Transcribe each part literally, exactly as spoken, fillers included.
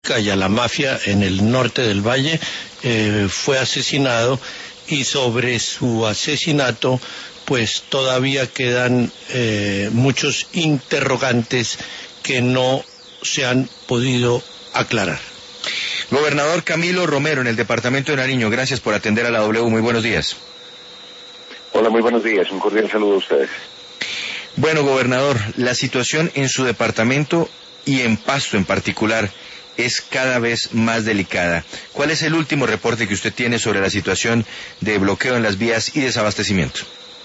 narcótica y a la mafia en el norte del Valle, eh, fue asesinado, y sobre su asesinato pues todavía quedan eh, muchos interrogantes que no se han podido aclarar. Gobernador Camilo Romero, en el departamento de Nariño, gracias por atender a la W, muy buenos días. Hola, muy buenos días, un cordial saludo a ustedes. Bueno, gobernador, la situación en su departamento y en Pasto en particular es cada vez más delicada. ¿Cuál es el último reporte que usted tiene sobre la situación de bloqueo en las vías y desabastecimiento?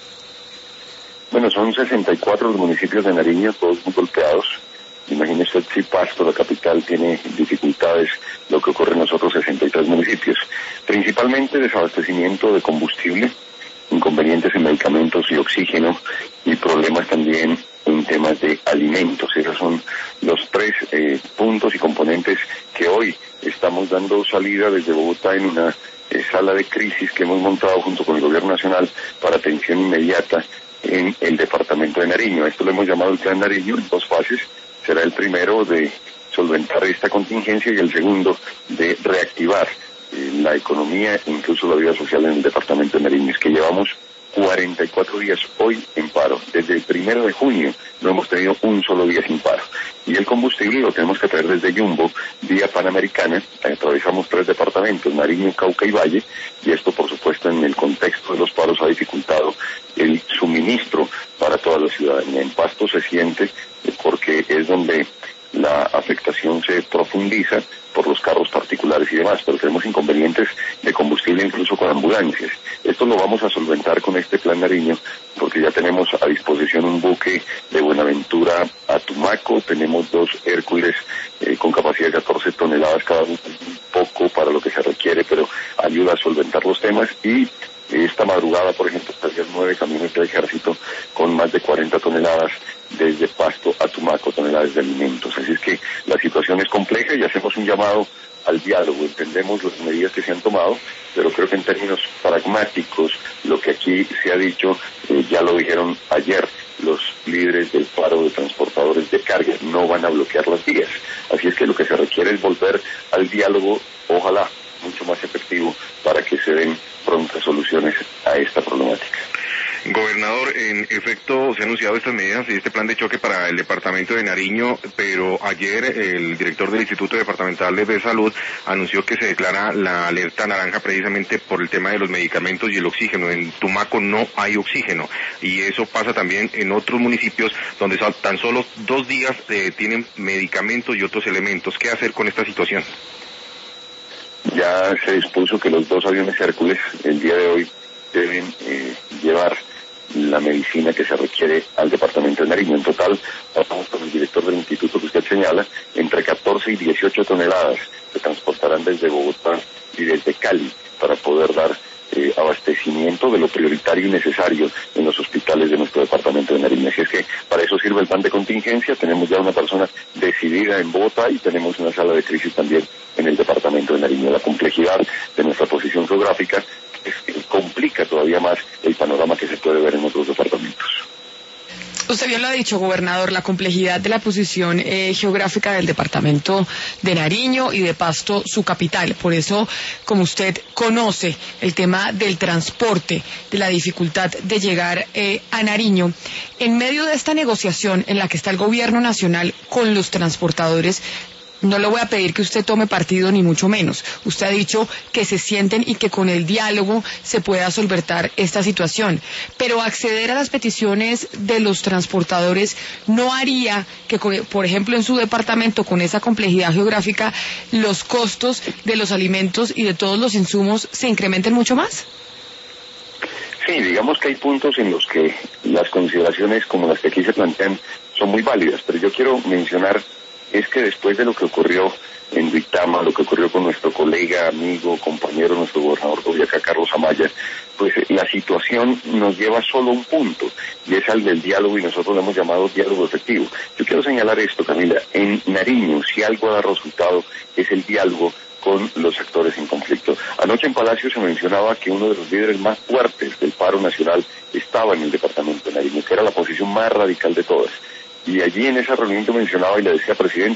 Bueno, son sesenta y cuatro los municipios de Nariño, todos muy golpeados. Imagínese si Pasto, la capital, tiene dificultades, lo que ocurre en los otros sesenta y tres municipios. Principalmente desabastecimiento de combustible, inconvenientes en medicamentos y oxígeno, y problemas también en temas de alimentos. Esos son los tres eh, puntos y componentes que hoy estamos dando salida desde Bogotá en una eh, sala de crisis que hemos montado junto con el Gobierno Nacional para atención inmediata en el departamento de Nariño. Esto lo hemos llamado el Plan Nariño en dos fases. Será el primero de solventar esta contingencia y el segundo de reactivar eh, la economía e incluso la vida social en el departamento de Nariño. Es que llevamos cuarenta y cuatro días hoy en paro. Desde el primero de junio no hemos tenido un solo día sin paro. Y el combustible lo tenemos que traer desde Yumbo, vía Panamericana. Atravesamos tres departamentos, Nariño, Cauca y Valle, y esto por supuesto en el contexto de los paros ha dificultado el suministro para toda la ciudadanía. En Pasto se siente porque es donde la afectación se profundiza por los carros particulares y demás, pero tenemos inconvenientes de combustible incluso con ambulancias. Esto lo vamos a solventar con este Plan Nariño, porque ya tenemos a disposición un buque de Buenaventura a Tumaco, tenemos dos Hércules eh, con capacidad de catorce toneladas cada uno, un poco para lo que se requiere, pero ayuda a solventar los temas. Y esta madrugada, por ejemplo, salieron nueve camiones del ejército con más de cuarenta toneladas desde Pasto a Tumaco, toneladas de alimentos. Así es que la situación es compleja y hacemos un llamado al diálogo. Entendemos las medidas que se han tomado, pero creo que en términos pragmáticos, lo que aquí se ha dicho, eh, ya lo dijeron ayer, los líderes del paro de transportadores de carga no van a bloquear las vías. Así es que lo que se requiere es volver al diálogo, ojalá mucho más efectivo, para que se den prontas soluciones a esta problemática. Gobernador, en efecto se han anunciado estas medidas y este plan de choque para el departamento de Nariño, pero ayer el director del Instituto Departamental de Salud anunció que se declara la alerta naranja precisamente por el tema de los medicamentos y el oxígeno. En Tumaco no hay oxígeno y eso pasa también en otros municipios donde tan solo dos días eh, tienen medicamentos y otros elementos. ¿Qué hacer con esta situación? Ya se dispuso que los dos aviones Hércules el día de hoy deben eh, llevar la medicina que se requiere al departamento de Nariño. En total, vamos con el director del instituto que usted señala, entre catorce y dieciocho toneladas se transportarán desde Bogotá y desde Cali para poder dar eh, abastecimiento de lo prioritario y necesario en los hospitales de nuestro departamento de Nariño. Así es que para eso sirve el plan de contingencia. Tenemos ya una persona decidida en Bogotá y tenemos una sala de crisis también en el departamento de Nariño. La complejidad de nuestra posición geográfica es, complica todavía más el panorama que se puede ver en otros departamentos. Usted bien lo ha dicho, gobernador, la complejidad de la posición eh, geográfica del departamento de Nariño y de Pasto, su capital. Por eso, como usted conoce el tema del transporte, de la dificultad de llegar eh, a Nariño, en medio de esta negociación en la que está el gobierno nacional con los transportadores, no le voy a pedir que usted tome partido ni mucho menos. Usted ha dicho que se sienten y que con el diálogo se pueda solventar esta situación. Pero acceder a las peticiones de los transportadores no haría que, por ejemplo, en su departamento, con esa complejidad geográfica, los costos de los alimentos y de todos los insumos se incrementen mucho más. Sí, digamos que hay puntos en los que las consideraciones como las que aquí se plantean son muy válidas, pero yo quiero mencionar es que después de lo que ocurrió en Duitama, lo que ocurrió con nuestro colega, amigo, compañero, nuestro gobernador de Boyacá, Carlos Amaya, pues la situación nos lleva solo a un punto, y es al del diálogo, y nosotros lo hemos llamado diálogo efectivo. Yo quiero señalar esto, Camila, en Nariño, si algo ha dado resultado, es el diálogo con los actores en conflicto. Anoche en Palacio se mencionaba que uno de los líderes más fuertes del paro nacional estaba en el departamento de Nariño, que era la posición más radical de todas. Y allí en esa reunión que mencionaba y le decía, presidente,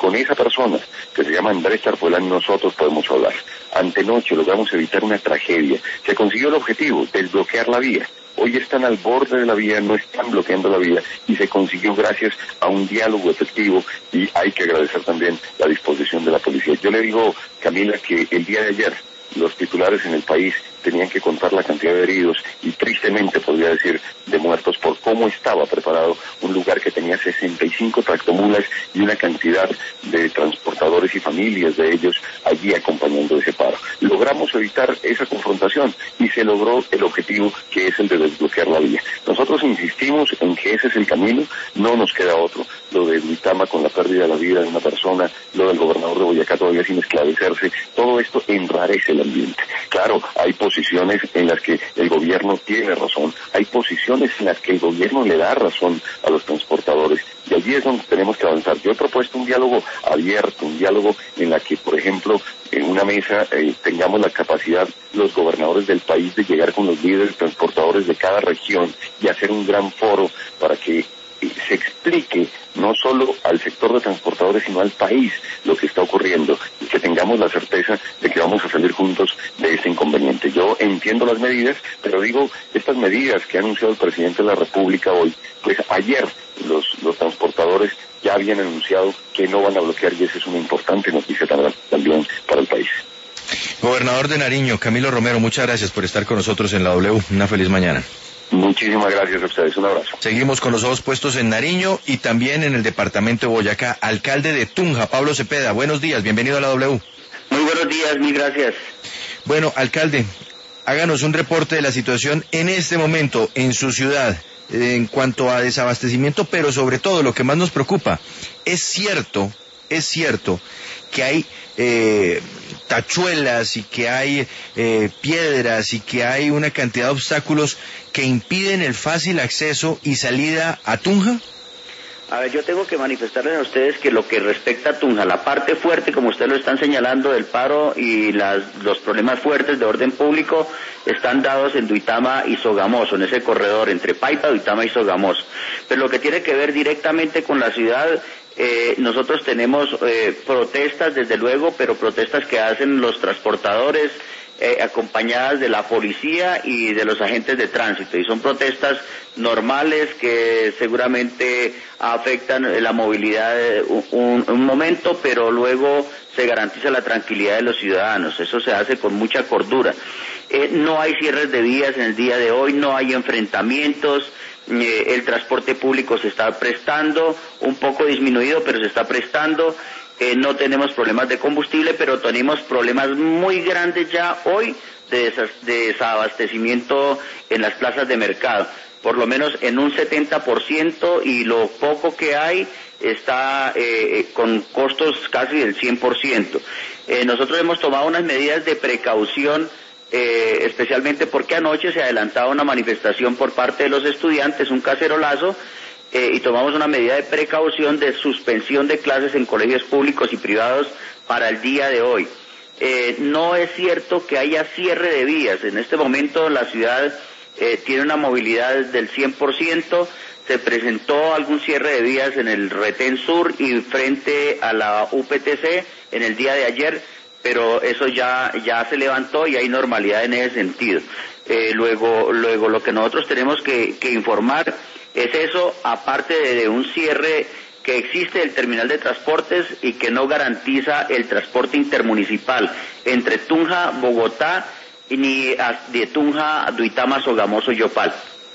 con esa persona, que se llama Andrés Tarpolán, nosotros podemos hablar. Antenoche logramos evitar una tragedia. Se consiguió el objetivo, desbloquear la vía. Hoy están al borde de la vía, no están bloqueando la vía, y se consiguió gracias a un diálogo efectivo, y hay que agradecer también la disposición de la policía. Yo le digo, Camila, que el día de ayer los titulares en el país tenían que contar la cantidad de heridos y tristemente podría decir de muertos por cómo estaba preparado un lugar que tenía sesenta y cinco tractomulas y una cantidad de transportadores y familias de ellos allí acompañando ese paro. Logramos evitar esa confrontación y se logró el objetivo, que es el de desbloquear la vía. Nosotros insistimos en que ese es el camino, no nos queda otro. Lo de Duitama con la pérdida de la vida de una persona, lo del gobernador de Boyacá todavía sin esclarecerse, todo esto enrarece el ambiente. Claro, hay posiciones en las que el gobierno tiene razón, hay posiciones en las que el gobierno le da razón a los transportadores, y allí es donde tenemos que avanzar. Yo he propuesto un diálogo abierto, un diálogo en la que, por ejemplo, en una mesa eh, tengamos la capacidad los gobernadores del país de llegar con los líderes transportadores de cada región y hacer un gran foro para que se explique no solo al sector de transportadores, sino al país lo que está ocurriendo, y que tengamos la certeza de que vamos a salir juntos de este inconveniente. Yo entiendo las medidas, pero digo, estas medidas que ha anunciado el presidente de la República hoy, pues ayer los, los transportadores ya habían anunciado que no van a bloquear, y esa es una importante noticia también para el país. Gobernador de Nariño, Camilo Romero, muchas gracias por estar con nosotros en la W. Una feliz mañana. Muchísimas gracias a ustedes, un abrazo. Seguimos con los ojos puestos en Nariño y también en el departamento de Boyacá. Alcalde de Tunja, Pablo Cepeda, buenos días, bienvenido a la W. Muy buenos días, mil gracias. Bueno, alcalde, háganos un reporte de la situación en este momento en su ciudad, en cuanto a desabastecimiento, pero sobre todo lo que más nos preocupa, es cierto, es cierto que hay eh, tachuelas y que hay eh, piedras y que hay una cantidad de obstáculos que impiden el fácil acceso y salida a Tunja. A ver, yo tengo que manifestarles a ustedes que lo que respecta a Tunja, la parte fuerte, como ustedes lo están señalando, del paro y las, los problemas fuertes de orden público están dados en Duitama y Sogamoso, en ese corredor entre Paipa, Duitama y Sogamoso. Pero lo que tiene que ver directamente con la ciudad, eh, nosotros tenemos eh, protestas, desde luego, pero protestas que hacen los transportadores, Eh, acompañadas de la policía y de los agentes de tránsito, y son protestas normales que seguramente afectan la movilidad un, un momento, pero luego se garantiza la tranquilidad de los ciudadanos. Eso se hace con mucha cordura. Eh, no hay cierres de vías en el día de hoy, no hay enfrentamientos, eh, el transporte público se está prestando, un poco disminuido, pero se está prestando. Eh, no tenemos problemas de combustible, pero tenemos problemas muy grandes ya hoy de, desas, de desabastecimiento en las plazas de mercado, por lo menos en un setenta por ciento, y lo poco que hay está eh, con costos casi del cien por ciento. Eh, nosotros hemos tomado unas medidas de precaución, eh, especialmente porque anoche se adelantaba una manifestación por parte de los estudiantes, un cacerolazo, Eh, y tomamos una medida de precaución de suspensión de clases en colegios públicos y privados para el día de hoy. Eh, no es cierto que haya cierre de vías. En este momento la ciudad eh, tiene una movilidad del cien por ciento. Se presentó algún cierre de vías en el Retén Sur y frente a la U P T C en el día de ayer, pero eso ya, ya se levantó y hay normalidad en ese sentido. Eh, luego, luego lo que nosotros tenemos que, que informar es eso, aparte de, de un cierre que existe del terminal de transportes y que no garantiza el transporte intermunicipal entre Tunja, Bogotá, y ni de Tunja, Duitama, Sogamoso y Yopal.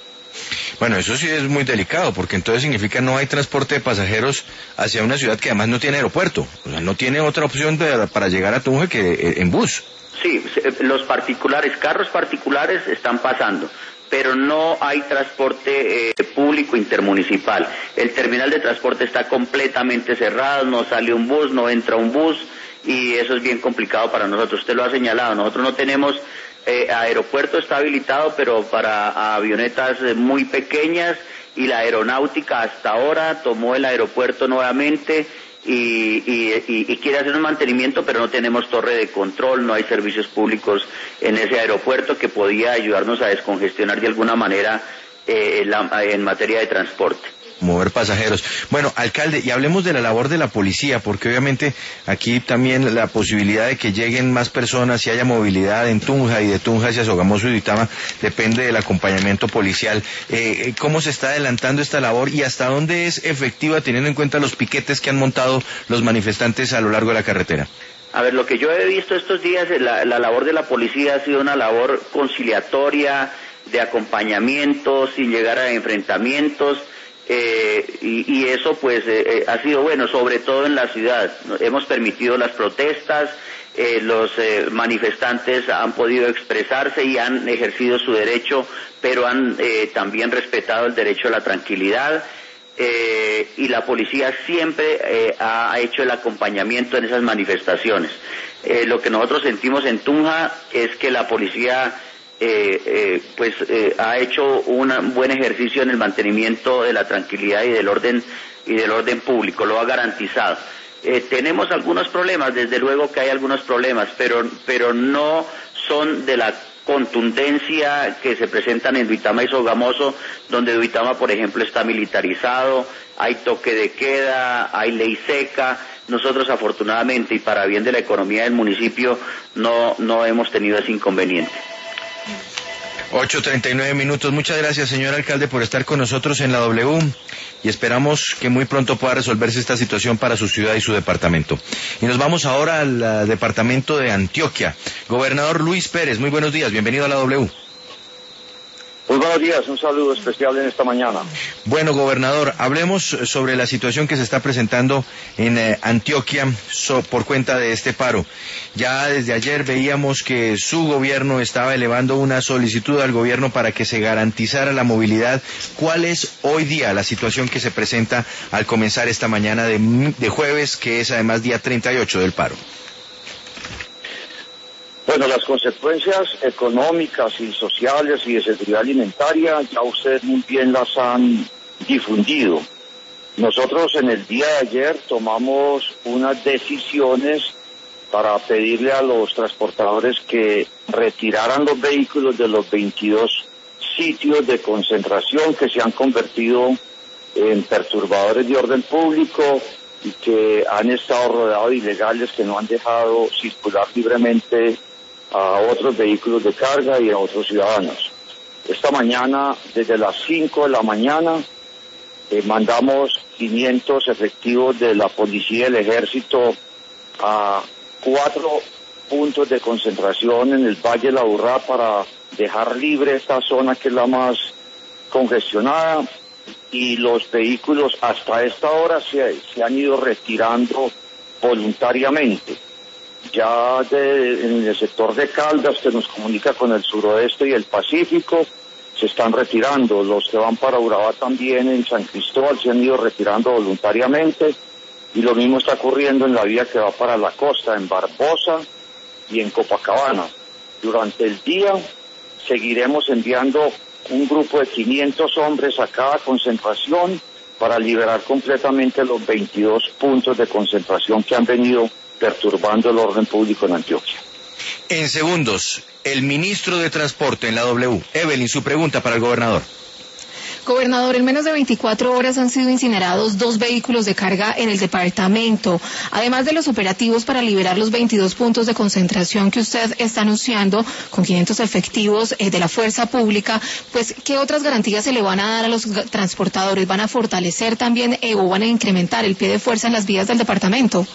Bueno, eso sí es muy delicado, porque entonces significa no hay transporte de pasajeros hacia una ciudad que además no tiene aeropuerto. O sea, no tiene otra opción de, para llegar a Tunja que en bus. Sí, los particulares, carros particulares están pasando, pero no hay transporte eh, público intermunicipal. El terminal de transporte está completamente cerrado, no sale un bus, no entra un bus, y eso es bien complicado para nosotros. Usted lo ha señalado, nosotros no tenemos eh, aeropuerto está habilitado, pero para avionetas muy pequeñas, y la aeronáutica hasta ahora tomó el aeropuerto nuevamente y, y, y, y quiere hacer un mantenimiento, pero no tenemos torre de control, no hay servicios públicos en ese aeropuerto que podía ayudarnos a descongestionar de alguna manera eh, la, en materia de transporte. mover pasajeros. Bueno, alcalde, y hablemos de la labor de la policía, porque obviamente aquí también la posibilidad de que lleguen más personas y haya movilidad en Tunja y de Tunja hacia Sogamoso y Duitama depende del acompañamiento policial. Eh, ¿Cómo se está adelantando esta labor y hasta dónde es efectiva teniendo en cuenta los piquetes que han montado los manifestantes a lo largo de la carretera? A ver, lo que yo he visto estos días, la, la labor de la policía ha sido una labor conciliatoria, de acompañamiento, sin llegar a enfrentamientos. Eh, y, y eso pues eh, eh, ha sido bueno, sobre todo en la ciudad. Hemos permitido las protestas, eh, los eh, manifestantes han podido expresarse y han ejercido su derecho, pero han eh, también respetado el derecho a la tranquilidad, eh, y la policía siempre eh, ha hecho el acompañamiento en esas manifestaciones. Eh, lo que nosotros sentimos en Tunja es que la policía Eh, eh, pues eh, ha hecho un buen ejercicio en el mantenimiento de la tranquilidad y del orden y del orden público, lo ha garantizado. Eh, tenemos algunos problemas, desde luego que hay algunos problemas, pero pero no son de la contundencia que se presentan en Duitama y Sogamoso, donde Duitama, por ejemplo, está militarizado, hay toque de queda, hay ley seca. Nosotros, afortunadamente, y para bien de la economía del municipio, no no hemos tenido ese inconveniente. ocho treinta y nueve minutos. Muchas gracias, señor alcalde, por estar con nosotros en la W y esperamos que muy pronto pueda resolverse esta situación para su ciudad y su departamento. Y nos vamos ahora al uh, departamento de Antioquia. Gobernador Luis Pérez, muy buenos días, bienvenido a la W. Muy buenos días, un saludo especial en esta mañana. Bueno, gobernador, hablemos sobre la situación que se está presentando en eh, Antioquia so, por cuenta de este paro. Ya desde ayer veíamos que su gobierno estaba elevando una solicitud al gobierno para que se garantizara la movilidad. ¿Cuál es hoy día la situación que se presenta al comenzar esta mañana de, de jueves, que es además día treinta y ocho del paro? Bueno, las consecuencias económicas y sociales y de seguridad alimentaria ya ustedes muy bien las han difundido. Nosotros en el día de ayer tomamos unas decisiones para pedirle a los transportadores que retiraran los vehículos de los veintidós sitios de concentración que se han convertido en perturbadores de orden público y que han estado rodeados de ilegales que no han dejado circular libremente a otros vehículos de carga y a otros ciudadanos. Esta mañana, desde las cinco de la mañana, eh, mandamos quinientos efectivos de la policía y el ejército a cuatro puntos de concentración en el Valle de la Urrá para dejar libre esta zona que es la más congestionada, y los vehículos hasta esta hora se, se han ido retirando voluntariamente. Ya de, en el sector de Caldas, que nos comunica con el suroeste y el Pacífico, se están retirando. Los que van para Urabá también en San Cristóbal se han ido retirando voluntariamente, y lo mismo está ocurriendo en la vía que va para la costa, en Barbosa y en Copacabana. Durante el día seguiremos enviando un grupo de quinientos hombres a cada concentración para liberar completamente los veintidós puntos de concentración que han venido perturbando el orden público en Antioquia. En segundos, el ministro de Transporte en la W. Evelyn, su pregunta para el gobernador. Gobernador, en menos de veinticuatro horas han sido incinerados dos vehículos de carga en el departamento. Además de los operativos para liberar los veintidós puntos de concentración que usted está anunciando, con quinientos efectivos eh, de la fuerza pública, pues, ¿qué otras garantías se le van a dar a los transportadores? ¿Van a fortalecer también eh, o van a incrementar el pie de fuerza en las vías del departamento?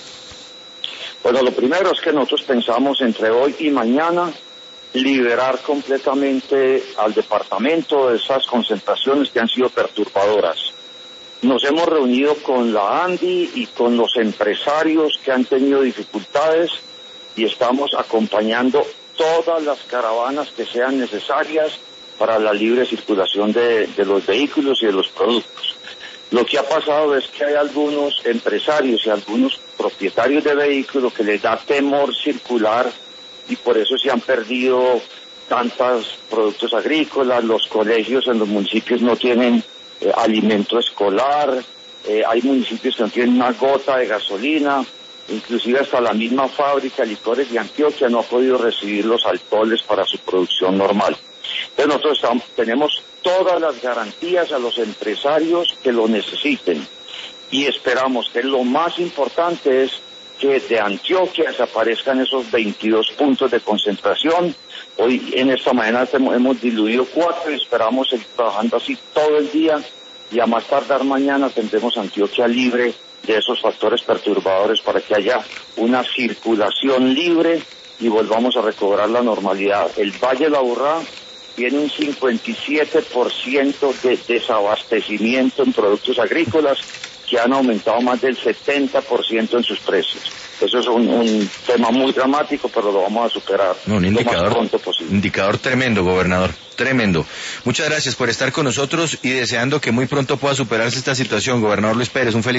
Bueno, lo primero es que nosotros pensamos entre hoy y mañana liberar completamente al departamento de esas concentraciones que han sido perturbadoras. Nos hemos reunido con la ANDI y con los empresarios que han tenido dificultades y estamos acompañando todas las caravanas que sean necesarias para la libre circulación de, de los vehículos y de los productos. Lo que ha pasado es que hay algunos empresarios y algunos propietarios de vehículos que les da temor circular y por eso se han perdido tantos productos agrícolas. Los colegios en los municipios no tienen eh, alimento escolar, eh, hay municipios que no tienen una gota de gasolina, inclusive hasta la misma fábrica de licores de Antioquia no ha podido recibir los alcoholes para su producción normal. Entonces nosotros estamos, tenemos todas las garantías a los empresarios que lo necesiten. Y esperamos que lo más importante es que de Antioquia desaparezcan esos veintidós puntos de concentración. Hoy, en esta mañana, hemos diluido cuatro y esperamos seguir trabajando así todo el día, y a más tardar mañana tendremos Antioquia libre de esos factores perturbadores para que haya una circulación libre y volvamos a recobrar la normalidad. El Valle de la Aburrá tiene un cincuenta y siete por ciento de desabastecimiento en productos agrícolas, que han aumentado más del setenta por ciento en sus precios. Eso es un, un tema muy dramático, pero lo vamos a superar no, un indicador, lo más pronto posible. Indicador tremendo, gobernador, tremendo. Muchas gracias por estar con nosotros y deseando que muy pronto pueda superarse esta situación, gobernador Luis Pérez. Un feliz